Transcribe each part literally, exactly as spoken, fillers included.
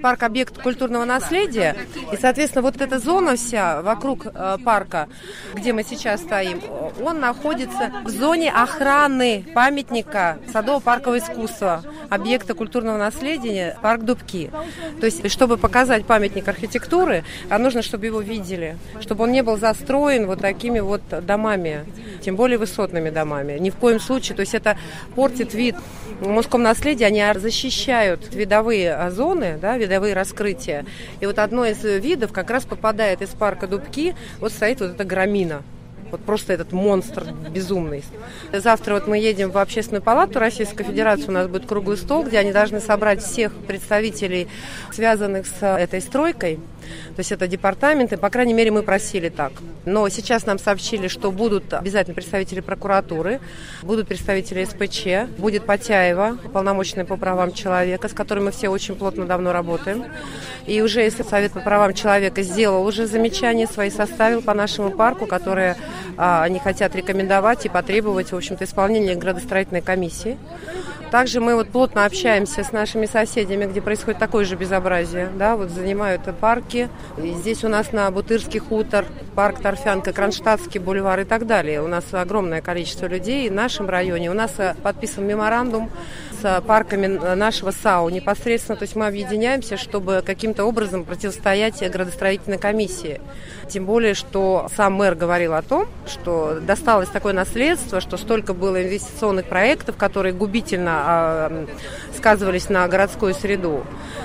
парк объект культурного наследия, и, соответственно, вот эта зона вся вокруг парка, где мы сейчас стоим, он находится в зоне охраны памятника садово-паркового искусства, объекта культурного наследия, парк Дубки. То есть, чтобы показать памятник архитектуры, а нужно, чтобы его видели, чтобы он не был застроен вот такими вот домами, тем более высотными домами. Ни в коем случае. То есть это портит вид. В мужском наследии они защищают видовые зоны, да, видовые раскрытия. И вот одно из видов как раз попадает из парка Дубки, вот стоит вот эта громина. Вот просто этот монстр безумный. Завтра вот мы едем в Общественную палату Российской Федерации, у нас будет круглый стол, где они должны собрать всех представителей, связанных с этой стройкой. То есть это департаменты, по крайней мере, мы просили так. Но сейчас нам сообщили, что будут обязательно представители прокуратуры, будут представители эс пэ че, будет Потяева, уполномоченный по правам человека, с которым мы все очень плотно давно работаем. И уже если Совет по правам человека сделал уже замечания свои, составил по нашему парку, которые а, они хотят рекомендовать и потребовать, в общем-то, исполнения градостроительной комиссии. Также мы вот плотно общаемся с нашими соседями, где происходит такое же безобразие. Да, вот занимают парки. И здесь у нас на Бутырский хутор, парк Торфянка, Кронштадтский бульвар и так далее. У нас огромное количество людей в нашем районе. У нас подписан меморандум с парками нашего САУ непосредственно. То есть мы объединяемся, чтобы каким-то образом противостоять градостроительной комиссии. Тем более, что сам мэр говорил о том, что досталось такое наследство, что столько было инвестиционных проектов, которые губительно а, сказывались на городскую среду.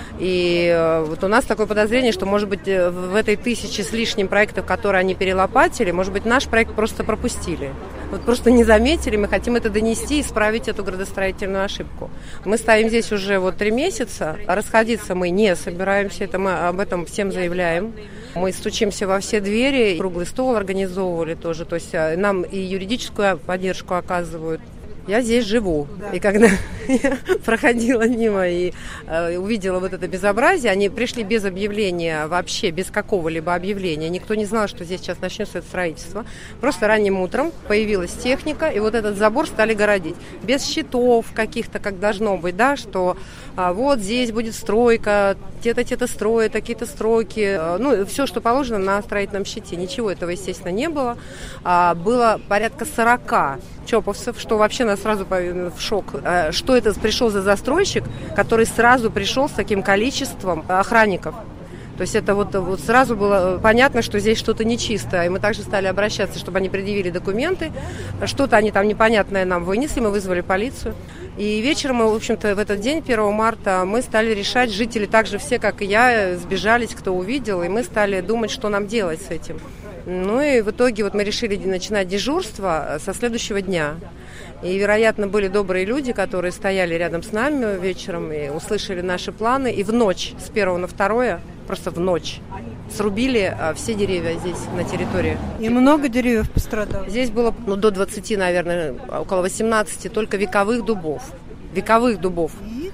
И вот у нас такое подозрение, что, может быть, в этой тысяче с лишним проектов, которые они перелопатили, может быть, наш проект просто пропустили. Вот просто не заметили, мы хотим это донести и исправить эту градостроительную ошибку. Мы стоим здесь уже вот три месяца, расходиться мы не собираемся, это мы об этом всем заявляем. Мы стучимся во все двери, круглый стол организовывали тоже, то есть нам и юридическую поддержку оказывают. Я здесь живу. Да. И когда я проходила мимо и э, увидела вот это безобразие, они пришли без объявления, вообще без какого-либо объявления. Никто не знал, что здесь сейчас начнется это строительство. Просто ранним утром появилась техника, и вот этот забор стали городить. Без щитов каких-то, как должно быть, да, что а, вот здесь будет стройка, те-то, те-то строят, такие-то стройки. А, ну, все, что положено на строительном щите. Ничего этого, естественно, не было. А, было порядка сорока чоповцев, что вообще нас сразу в шок. Что это пришел за застройщик, который сразу пришел с таким количеством охранников. То есть это вот, вот сразу было понятно, что здесь что-то нечисто. И мы также стали обращаться, чтобы они предъявили документы. Что-то они там непонятное нам вынесли, мы вызвали полицию. И вечером мы, в общем-то, в этот день, первого марта, мы стали решать, жители также все, как и я, сбежались, кто увидел, и мы стали думать, что нам делать с этим. Ну и в итоге вот мы решили начинать дежурство со следующего дня. И, вероятно, были добрые люди, которые стояли рядом с нами вечером и услышали наши планы. И в ночь, с первого на второе, просто в ночь, срубили все деревья здесь, на территории. И много деревьев пострадало? Здесь было ну, до двадцати, наверное, около восемнадцати только вековых дубов. Вековых дубов.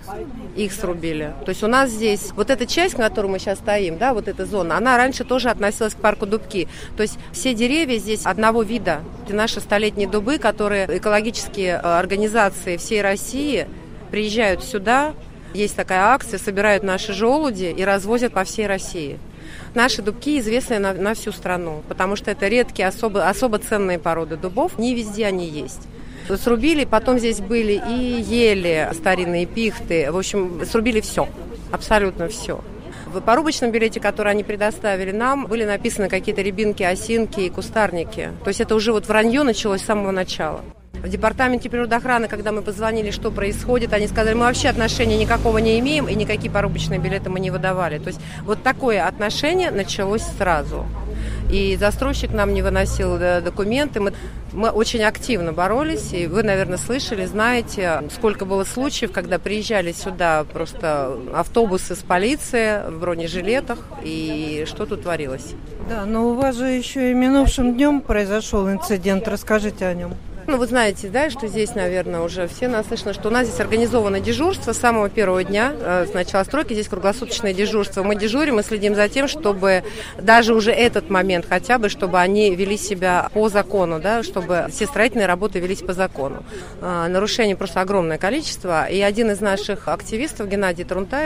Их срубили. То есть у нас здесь вот эта часть, на которой мы сейчас стоим, да, вот эта зона, она раньше тоже относилась к парку Дубки. То есть все деревья здесь одного вида. Это наши столетние дубы, которые экологические организации всей России приезжают сюда. Есть такая акция, собирают наши желуди и развозят по всей России. Наши дубки известны на, на всю страну, потому что это редкие, особо, особо ценные породы дубов. Не везде они есть. Срубили, потом здесь были и ели, старинные пихты. В общем, срубили все, абсолютно все. В порубочном билете, который они предоставили нам, были написаны какие-то рябинки, осинки и кустарники. То есть это уже вот вранье началось с самого начала. В департаменте природоохраны, когда мы позвонили, что происходит, они сказали, мы вообще отношения никакого не имеем, и никакие порубочные билеты мы не выдавали. То есть вот такое отношение началось сразу. И застройщик нам не выносил документы. Мы, мы очень активно боролись. И вы, наверное, слышали, знаете, сколько было случаев, когда приезжали сюда просто автобусы с полицией в бронежилетах. И что тут творилось? Да, но у вас же еще и минувшим днем произошел инцидент. Расскажите о нем. Ну, вы знаете, да, что здесь, наверное, уже все наслышаны, что у нас здесь организовано дежурство с самого первого дня, с начала стройки, здесь круглосуточное дежурство. Мы дежурим, мы следим за тем, чтобы даже уже этот момент хотя бы, чтобы они вели себя по закону, да, чтобы все строительные работы велись по закону. Нарушений просто огромное количество. И один из наших активистов, Геннадий Трунтаев,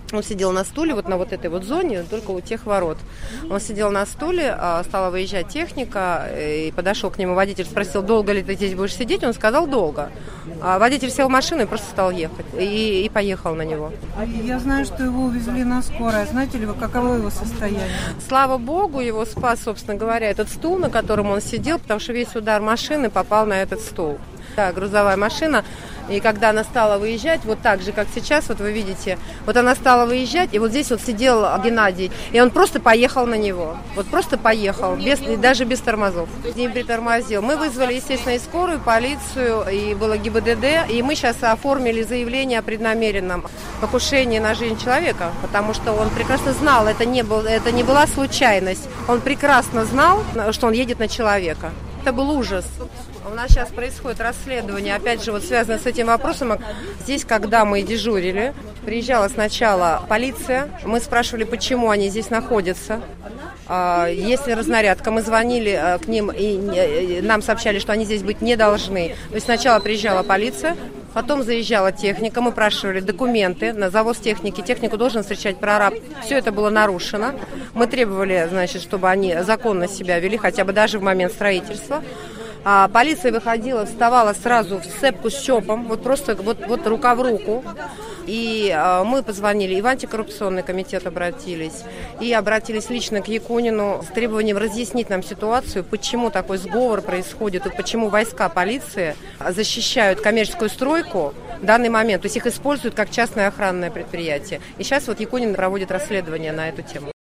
Он сидел на стуле, вот на вот этой вот зоне, только у тех ворот. Он сидел на стуле, стала выезжать техника, и подошел к нему водитель, спросил, долго ли ты здесь будешь сидеть? Он сказал, долго. А водитель сел в машину и просто стал ехать, и, и поехал на него. Я знаю, что его увезли на скорой. Знаете ли вы, каково его состояние? Слава богу, его спас, собственно говоря, этот стул, на котором он сидел, потому что весь удар машины попал на этот стул. Да, грузовая машина. И когда она стала выезжать, вот так же, как сейчас, вот вы видите, вот она стала выезжать, и вот здесь вот сидел Геннадий, и он просто поехал на него. Вот просто поехал, без, даже без тормозов. Не притормозил. Мы вызвали, естественно, и скорую, полицию, и было ГИБДД, и мы сейчас оформили заявление о преднамеренном покушении на жизнь человека, потому что он прекрасно знал, это не, был, это не была случайность, он прекрасно знал, что он едет на человека. Это был ужас. У нас сейчас происходит расследование, опять же, вот связано с этим вопросом. Здесь, когда мы дежурили, приезжала сначала полиция, мы спрашивали, почему они здесь находятся. Есть ли разнарядка, мы звонили к ним, и нам сообщали, что они здесь быть не должны. То есть сначала приезжала полиция, потом заезжала техника, мы спрашивали документы на завоз техники. Технику должен встречать прораб. Все это было нарушено. Мы требовали, значит, чтобы они законно себя вели, хотя бы даже в момент строительства. А полиция выходила, вставала сразу в сцепку с ЧОПом, вот просто вот, вот рука в руку. И а, мы позвонили, и в антикоррупционный комитет обратились, и обратились лично к Якунину с требованием разъяснить нам ситуацию, почему такой сговор происходит, и почему войска полиции защищают коммерческую стройку в данный момент, то есть их используют как частное охранное предприятие. И сейчас вот Якунин проводит расследование на эту тему.